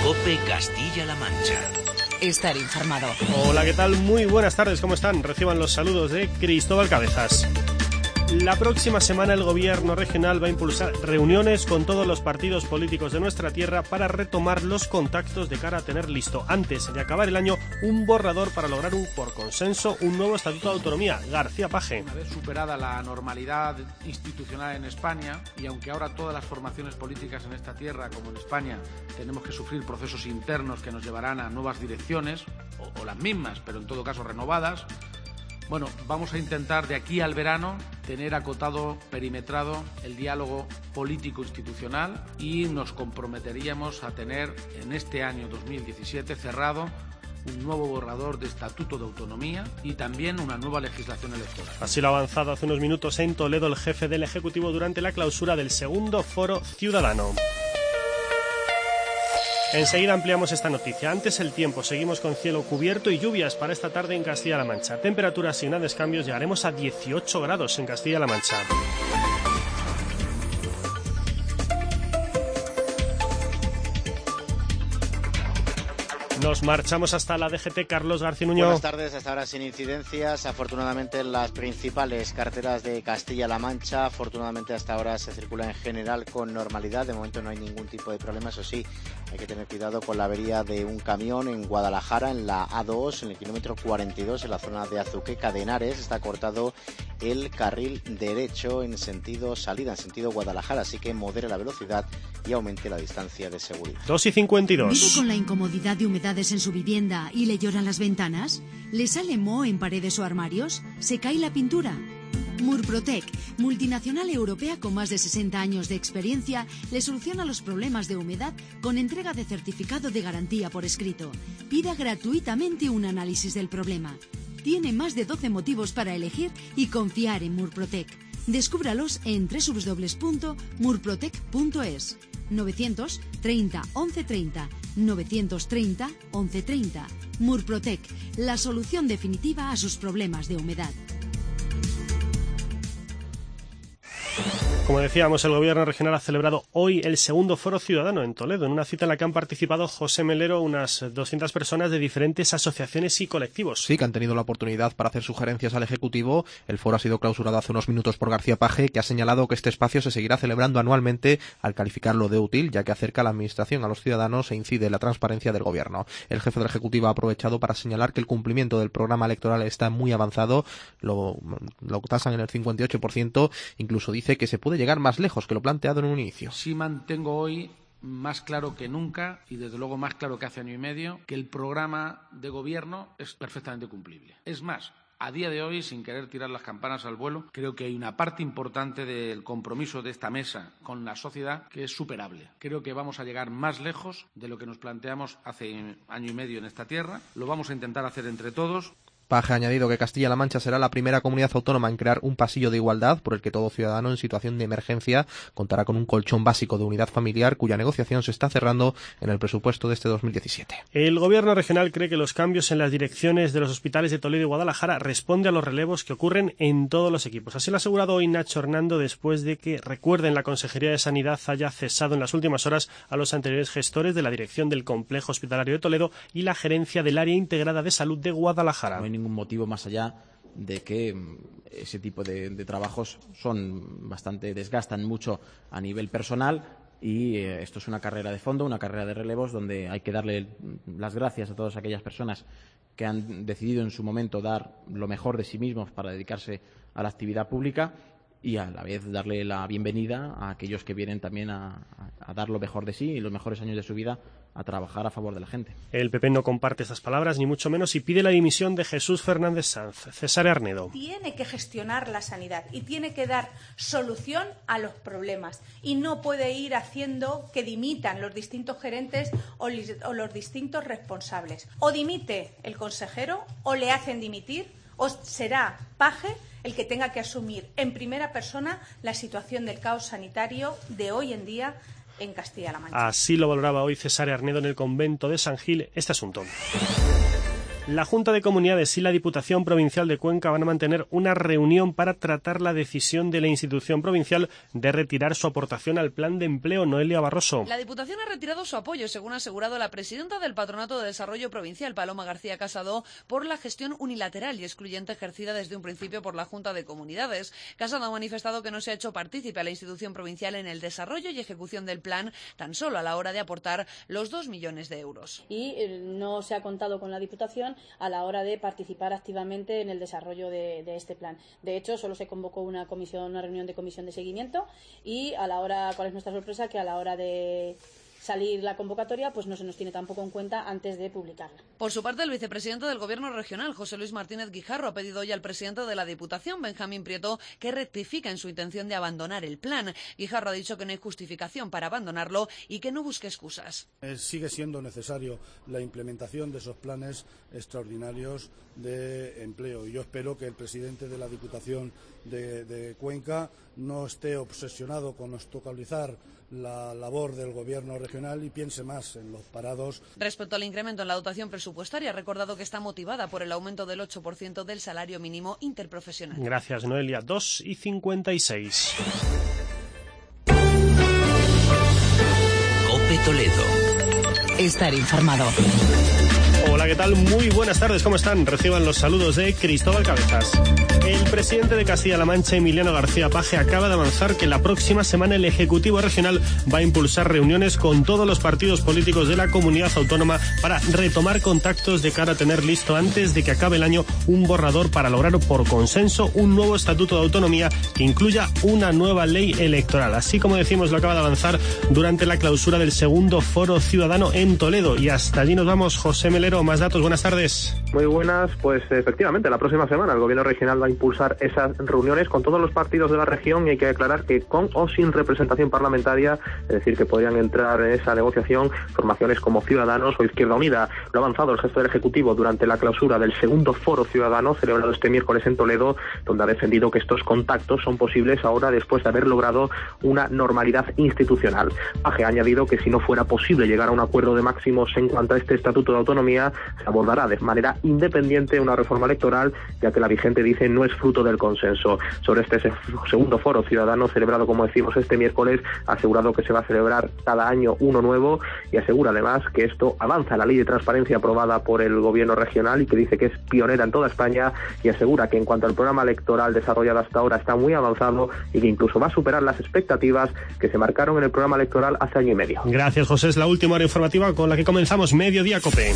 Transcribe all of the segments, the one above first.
COPE Castilla-La Mancha. Estar informado. Hola, ¿qué tal? Muy buenas tardes, ¿cómo están? Reciban los saludos de Cristóbal Cabezas. La próxima semana el gobierno regional va a impulsar reuniones con todos los partidos políticos de nuestra tierra para retomar los contactos de cara a tener listo, antes de acabar el año, un borrador para lograr por consenso un nuevo estatuto de autonomía. García Page. Una vez superada la normalidad institucional en España, y aunque ahora todas las formaciones políticas en esta tierra, como en España, tenemos que sufrir procesos internos que nos llevarán a nuevas direcciones, o las mismas, pero en todo caso renovadas, bueno, vamos a intentar de aquí al verano tener acotado, perimetrado el diálogo político-institucional y nos comprometeríamos a tener en este año 2017 cerrado un nuevo borrador de Estatuto de Autonomía y también una nueva legislación electoral. Así lo ha avanzado hace unos minutos en Toledo el jefe del Ejecutivo durante la clausura del segundo Foro Ciudadano. Enseguida ampliamos esta noticia. Antes el tiempo. Seguimos con cielo cubierto y lluvias para esta tarde en Castilla-La Mancha. Temperaturas sin grandes cambios. Llegaremos a 18 grados en Castilla-La Mancha. Nos marchamos hasta la DGT. Carlos García Nuño. Buenas tardes, hasta ahora sin incidencias. Afortunadamente en las principales carreteras de Castilla-La Mancha, afortunadamente hasta ahora se circula en general con normalidad. De momento no hay ningún tipo de problema, eso sí, hay que tener cuidado con la avería de un camión en Guadalajara, en la A2, en el kilómetro 42, en la zona de Azuqueca de Henares. Está cortado el carril derecho en sentido salida, en sentido Guadalajara, así que modere la velocidad y aumente la distancia de seguridad. 2:52. ¿Vive con la incomodidad de humedades en su vivienda y le lloran las ventanas? ¿Le sale moho en paredes o armarios? ¿Se cae la pintura? Murprotec, multinacional europea con más de 60 años de experiencia, le soluciona los problemas de humedad con entrega de certificado de garantía por escrito. Pida gratuitamente un análisis del problema. Tiene más de 12 motivos para elegir y confiar en Murprotec. Descúbralos en www.murprotec.es. 930 1130 930 1130. Murprotec, la solución definitiva a sus problemas de humedad. Como decíamos, el Gobierno regional ha celebrado hoy el segundo Foro Ciudadano en Toledo, en una cita en la que han participado, José Melero, unas 200 personas de diferentes asociaciones y colectivos. Sí, que han tenido la oportunidad para hacer sugerencias al Ejecutivo. El foro ha sido clausurado hace unos minutos por García Page, que ha señalado que este espacio se seguirá celebrando anualmente al calificarlo de útil, ya que acerca la Administración a los ciudadanos e incide en la transparencia del Gobierno. El jefe del Ejecutivo ha aprovechado para señalar que el cumplimiento del programa electoral está muy avanzado, lo tasan en el 58%, incluso dice que se puede llegar más lejos que lo planteado en un inicio. Sí mantengo hoy más claro que nunca, y desde luego más claro que hace año y medio, que el programa de gobierno es perfectamente cumplible. Es más, a día de hoy, sin querer tirar las campanas al vuelo, creo que hay una parte importante del compromiso de esta mesa con la sociedad que es superable. Creo que vamos a llegar más lejos de lo que nos planteamos hace año y medio en esta tierra. Lo vamos a intentar hacer entre todos. Page ha añadido que Castilla-La Mancha será la primera comunidad autónoma en crear un pasillo de igualdad por el que todo ciudadano en situación de emergencia contará con un colchón básico de unidad familiar, cuya negociación se está cerrando en el presupuesto de este 2017. El Gobierno regional cree que los cambios en las direcciones de los hospitales de Toledo y Guadalajara responde a los relevos que ocurren en todos los equipos. Así lo ha asegurado hoy Nacho Hernando, después de que, recuerden, la Consejería de Sanidad haya cesado en las últimas horas a los anteriores gestores de la dirección del Complejo Hospitalario de Toledo y la gerencia del Área Integrada de Salud de Guadalajara. No hay ningún motivo más allá de que ese tipo de trabajos desgastan mucho a nivel personal, y esto es una carrera de fondo, una carrera de relevos, donde hay que darle las gracias a todas aquellas personas que han decidido en su momento dar lo mejor de sí mismos para dedicarse a la actividad pública, y a la vez darle la bienvenida a aquellos que vienen también a dar lo mejor de sí y los mejores años de su vida a trabajar a favor de la gente. El PP no comparte estas palabras, ni mucho menos, y pide la dimisión de Jesús Fernández Sanz. César Arnedo. Tiene que gestionar la sanidad y tiene que dar solución a los problemas, y no puede ir haciendo que dimitan los distintos gerentes o los distintos responsables. O dimite el consejero, o le hacen dimitir, o será Page el que tenga que asumir en primera persona la situación del caos sanitario de hoy en día en Castilla-La Mancha. Así lo valoraba hoy César Arnedo en el convento de San Gil este asunto. La Junta de Comunidades y la Diputación Provincial de Cuenca van a mantener una reunión para tratar la decisión de la institución provincial de retirar su aportación al Plan de Empleo. Noelia Barroso. La Diputación ha retirado su apoyo, según ha asegurado la presidenta del Patronato de Desarrollo Provincial, Paloma García Casado, por la gestión unilateral y excluyente ejercida desde un principio por la Junta de Comunidades. Casado ha manifestado que no se ha hecho partícipe a la institución provincial en el desarrollo y ejecución del plan, tan solo a la hora de aportar los 2 millones de euros. Y no se ha contado con la Diputación a la hora de participar activamente en el desarrollo de este plan. De hecho, solo se convocó una reunión de comisión de seguimiento y ¿cuál es nuestra sorpresa? Que a la hora de salir la convocatoria, pues no se nos tiene tampoco en cuenta antes de publicarla. Por su parte, el vicepresidente del Gobierno regional, José Luis Martínez Guijarro, ha pedido hoy al presidente de la Diputación, Benjamín Prieto, que rectifique en su intención de abandonar el plan. Guijarro ha dicho que no hay justificación para abandonarlo y que no busque excusas. Sigue siendo necesario la implementación de esos planes extraordinarios de empleo y yo espero que el presidente de la Diputación de Cuenca no esté obsesionado con obstaculizar la labor del Gobierno regional y piense más en los parados. Respecto al incremento en la dotación presupuestaria, ha recordado que está motivada por el aumento del 8% del salario mínimo interprofesional. Gracias, Noelia. 2:56. COPE Toledo. Estar informado. Hola, ¿qué tal? Muy buenas tardes, ¿cómo están? Reciban los saludos de Cristóbal Cabezas. El presidente de Castilla-La Mancha, Emiliano García Paje, acaba de avanzar que la próxima semana el Ejecutivo Regional va a impulsar reuniones con todos los partidos políticos de la comunidad autónoma para retomar contactos de cara a tener listo antes de que acabe el año un borrador para lograr por consenso un nuevo estatuto de autonomía que incluya una nueva ley electoral. Así como decimos, lo acaba de avanzar durante la clausura del segundo Foro Ciudadano en Toledo. Y hasta allí nos vamos. José Melero, más datos, buenas tardes. Muy buenas, pues efectivamente, la próxima semana el Gobierno regional va a impulsar esas reuniones con todos los partidos de la región y hay que aclarar que con o sin representación parlamentaria, es decir, que podrían entrar en esa negociación formaciones como Ciudadanos o Izquierda Unida. Lo ha avanzado el gesto del Ejecutivo durante la clausura del segundo Foro Ciudadano celebrado este miércoles en Toledo, donde ha defendido que estos contactos son posibles ahora después de haber logrado una normalidad institucional. Paje ha añadido que si no fuera posible llegar a un acuerdo de máximos en cuanto a este estatuto de autonomía, se abordará de manera independiente una reforma electoral, ya que la vigente, dice, no es fruto del consenso. Sobre este segundo Foro Ciudadano, celebrado, como decimos, este miércoles, ha asegurado que se va a celebrar cada año uno nuevo y asegura además que esto avanza la ley de transparencia aprobada por el Gobierno regional y que dice que es pionera en toda España, y asegura que en cuanto al programa electoral desarrollado hasta ahora está muy avanzado y que incluso va a superar las expectativas que se marcaron en el programa electoral hace año y medio. Gracias, José. Es la última hora informativa con la que comenzamos Mediodía COPE.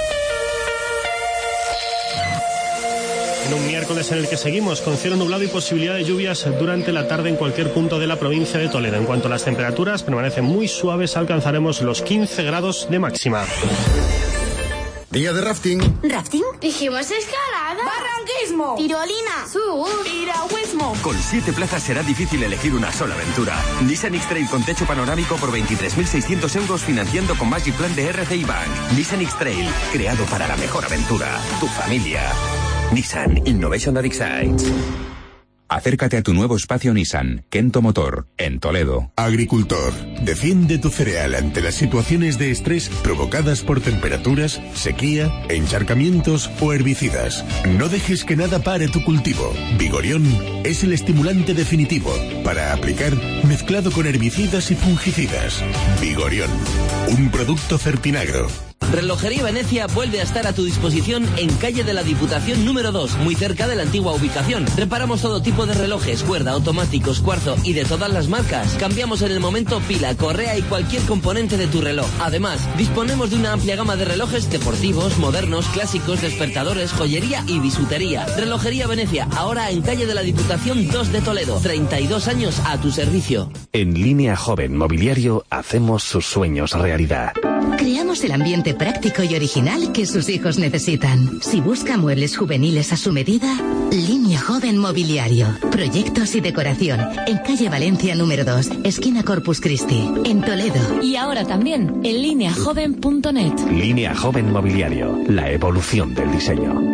En un miércoles en el que seguimos con cielo nublado y posibilidad de lluvias durante la tarde en cualquier punto de la provincia de Toledo. En cuanto a las temperaturas, permanecen muy suaves, alcanzaremos los 15 grados de máxima. Día de rafting. ¿Rafting? Dijimos escalada. Barranquismo. Tirolina. Sur. Piragüismo. Con 7 plazas será difícil elegir una sola aventura. Nissan X-Trail con techo panorámico por 23.600 euros financiando con Magic Plan de RCI Bank. Nissan X-Trail, creado para la mejor aventura. Tu familia. Nissan Innovation that excites. Acércate a tu nuevo espacio Nissan, Kento Motor, en Toledo. Agricultor, defiende tu cereal ante las situaciones de estrés provocadas por temperaturas, sequía, encharcamientos o herbicidas. No dejes que nada pare tu cultivo. Vigorión es el estimulante definitivo para aplicar mezclado con herbicidas y fungicidas. Vigorión, un producto Fertinagro. Relojería Venecia vuelve a estar a tu disposición en calle de la Diputación número 2, muy cerca de la antigua ubicación. Reparamos todo tipo de relojes, cuerda, automáticos, cuarzo y de todas las marcas. Cambiamos en el momento pila, correa y cualquier componente de tu reloj. Además, disponemos de una amplia gama de relojes deportivos, modernos, clásicos, despertadores, joyería y bisutería. Relojería Venecia, ahora en calle de la Diputación 2 de Toledo. 32 años a tu servicio. En Línea Joven Mobiliario hacemos sus sueños realidad. Creamos el ambiente práctico y original que sus hijos necesitan. Si busca muebles juveniles a su medida, Línea Joven Mobiliario. Proyectos y decoración. En calle Valencia número 2, esquina Corpus Christi, en Toledo. Y ahora también en lineajoven.net. Línea Joven Mobiliario. La evolución del diseño.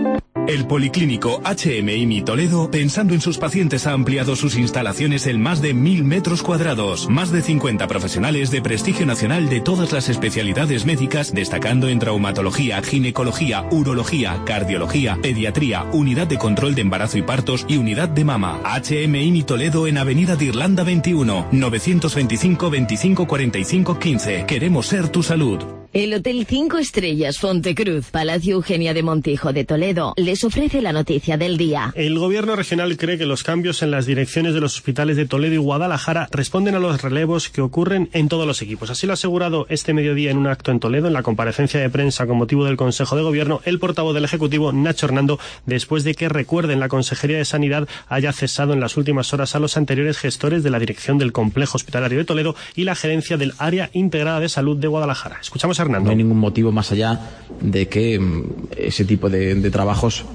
El Policlínico HMI Toledo, pensando en sus pacientes, ha ampliado sus instalaciones en más de 1.000 metros cuadrados. Más de 50 profesionales de prestigio nacional de todas las especialidades médicas, destacando en traumatología, ginecología, urología, cardiología, pediatría, unidad de control de embarazo y partos y unidad de mama. HMI Toledo en Avenida de Irlanda 21, 925 25 45 15. Queremos ser tu salud. El Hotel 5 Estrellas Fontecruz, Palacio Eugenia de Montijo de Toledo, les ofrece la noticia del día. El gobierno regional cree que los cambios en las direcciones de los hospitales de Toledo y Guadalajara responden a los relevos que ocurren en todos los equipos. Así lo ha asegurado este mediodía en un acto en Toledo, en la comparecencia de prensa con motivo del Consejo de Gobierno, el portavoz del Ejecutivo, Nacho Hernando, después de que, recuerden, la Consejería de Sanidad haya cesado en las últimas horas a los anteriores gestores de la dirección del Complejo Hospitalario de Toledo y la gerencia del Área Integrada de Salud de Guadalajara. Escuchamos a Hernando. No hay ningún motivo más allá de que ese tipo de trabajos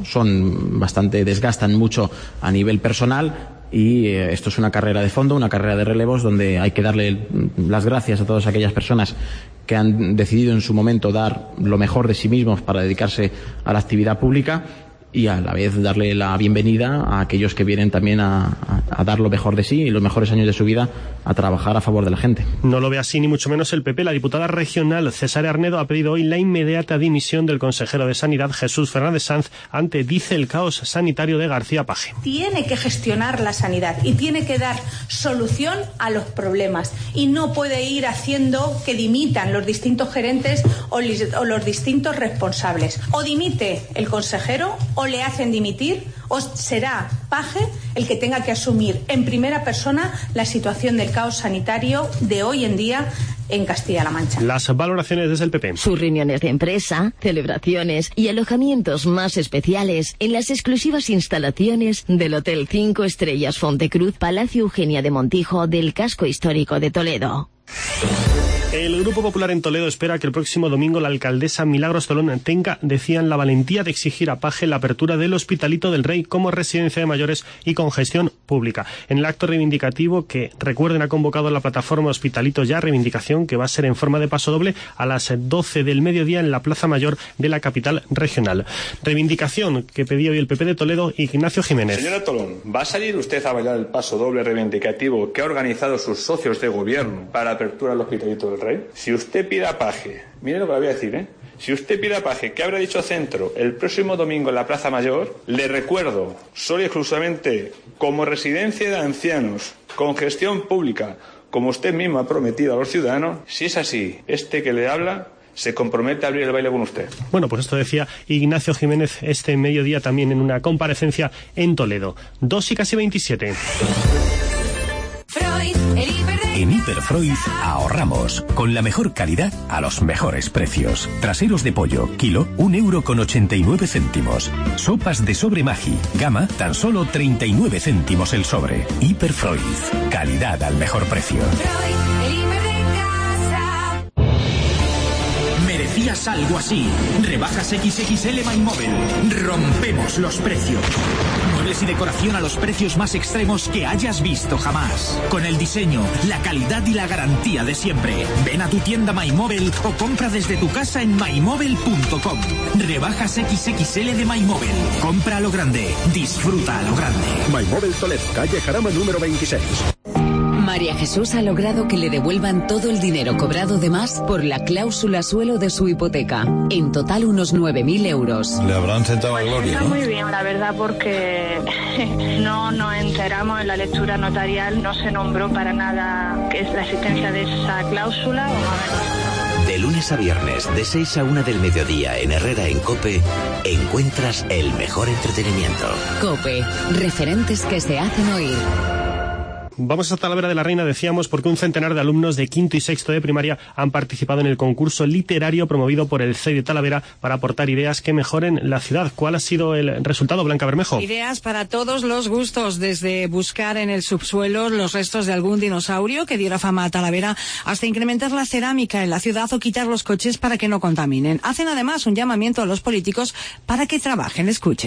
desgastan mucho a nivel personal, y esto es una carrera de fondo, una carrera de relevos, donde hay que darle las gracias a todas aquellas personas que han decidido en su momento dar lo mejor de sí mismos para dedicarse a la actividad pública, y a la vez darle la bienvenida a aquellos que vienen también a dar lo mejor de sí y los mejores años de su vida a trabajar a favor de la gente. No lo ve así ni mucho menos el PP. La diputada regional Cesarea Arnedo ha pedido hoy la inmediata dimisión del consejero de Sanidad, Jesús Fernández Sanz, ante, dice, el caos sanitario de García Paje. Tiene que gestionar la sanidad y tiene que dar solución a los problemas, y no puede ir haciendo que dimitan los distintos gerentes o los distintos responsables. O dimite el consejero, o le hacen dimitir, o será Paje el que tenga que asumir en primera persona la situación del caos sanitario de hoy en día en Castilla-La Mancha. Las valoraciones desde el PP. Sus reuniones de empresa, celebraciones y alojamientos más especiales en las exclusivas instalaciones del Hotel 5 Estrellas Fontecruz, Palacio Eugenia de Montijo del Casco Histórico de Toledo. El Grupo Popular en Toledo espera que el próximo domingo la alcaldesa Milagros Tolón tenga, decían, la valentía de exigir a Paje la apertura del Hospitalito del Rey como residencia de mayores y con gestión pública. En el acto reivindicativo que, recuerden, ha convocado la plataforma Hospitalito Ya, reivindicación que va a ser en forma de pasodoble a las 12 del mediodía en la Plaza Mayor de la capital regional. Reivindicación que pedía hoy el PP de Toledo, Ignacio Jiménez. Señora Tolón, ¿va a salir usted a bailar el pasodoble reivindicativo que ha organizado sus socios de gobierno para la apertura del Hospitalito del Rey? Si usted pide a Paje, mire lo que le voy a decir, si usted pide a Paje que habrá dicho Centro el próximo domingo en la Plaza Mayor, le recuerdo, solo y exclusivamente como residencia de ancianos, con gestión pública, como usted mismo ha prometido a los ciudadanos, si es así, este que le habla se compromete a abrir el baile con usted. Bueno, pues esto decía Ignacio Jiménez este mediodía también en una comparecencia en Toledo. 2:27. En Hiperfreud ahorramos con la mejor calidad a los mejores precios. Traseros de pollo, kilo, 1,89 €. Sopas de sobre Maggi, gama, tan solo 39 céntimos el sobre. Hiperfreud, calidad al mejor precio. Merecías algo así. Rebajas XXL MyMobile. Rompemos los precios. Muebles y decoración a los precios más extremos que hayas visto jamás. Con el diseño, la calidad y la garantía de siempre. Ven a tu tienda MyMobile o compra desde tu casa en mymobile.com. Rebajas XXL de MyMobile. Compra a lo grande. Disfruta a lo grande. MyMobile Toledo, calle Jarama número 26. María Jesús ha logrado que le devuelvan todo el dinero cobrado de más por la cláusula suelo de su hipoteca. En total unos 9.000 euros. Le habrán sentado a gloria, Está muy bien, la verdad, porque no nos enteramos en la lectura notarial, no se nombró para nada que es la existencia de esa cláusula. De lunes a viernes, de 6 a 1 del mediodía en Herrera en COPE, encuentras el mejor entretenimiento. COPE, referentes que se hacen oír. Vamos a Talavera de la Reina, decíamos, porque un centenar de alumnos de quinto y sexto de primaria han participado en el concurso literario promovido por el CEI de Talavera para aportar ideas que mejoren la ciudad. ¿Cuál ha sido el resultado, Blanca Bermejo? Ideas para todos los gustos, desde buscar en el subsuelo los restos de algún dinosaurio que diera fama a Talavera, hasta incrementar la cerámica en la ciudad o quitar los coches para que no contaminen. Hacen además un llamamiento a los políticos para que trabajen. Escuchen.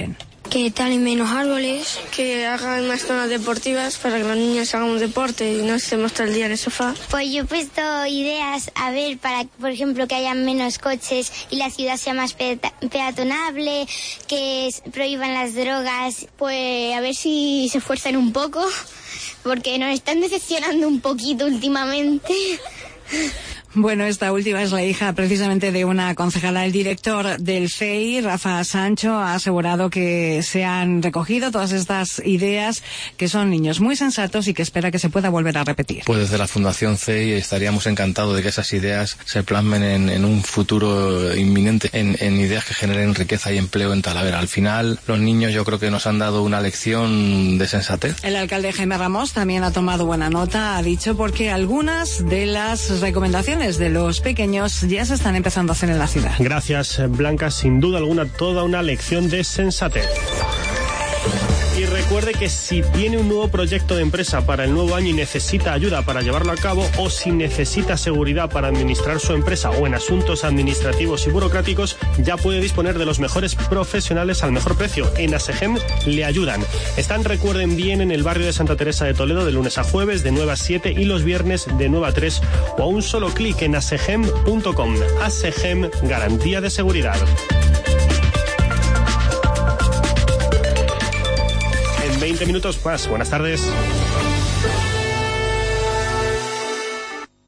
que talen menos árboles, que hagan más zonas deportivas para que los niños hagan un deporte y no estemos todo el día en el sofá. Pues yo he puesto ideas, a ver, para, por ejemplo, que haya menos coches y la ciudad sea más peatonable, que prohíban las drogas. Pues a ver si se esfuerzan un poco, porque nos están decepcionando un poquito últimamente. Bueno, esta última es la hija precisamente de una concejala. El director del FEI, Rafa Sancho, ha asegurado que se han recogido todas estas ideas, que son niños muy sensatos y que espera que se pueda volver a repetir. Pues desde la Fundación CEI estaríamos encantados de que esas ideas se plasmen en un futuro inminente, en ideas que generen riqueza y empleo en Talavera. Al final, los niños yo creo que nos han dado una lección de sensatez. El alcalde Jaime Ramos también ha tomado buena nota, ha dicho, porque algunas de las recomendaciones de los pequeños ya se están empezando a hacer en la ciudad. Gracias, Blanca. Sin duda alguna, toda una lección de sensatez. Y recuerde que si tiene un nuevo proyecto de empresa para el nuevo año y necesita ayuda para llevarlo a cabo, o si necesita seguridad para administrar su empresa o en asuntos administrativos y burocráticos, ya puede disponer de los mejores profesionales al mejor precio. En ASEGEM le ayudan. Están, recuerden bien, en el barrio de Santa Teresa de Toledo de lunes a jueves de 9 a 7 y los viernes de 9 a 3, o a un solo clic en asegem.com. ASEGEM, garantía de seguridad. 20 minutos más. Buenas tardes.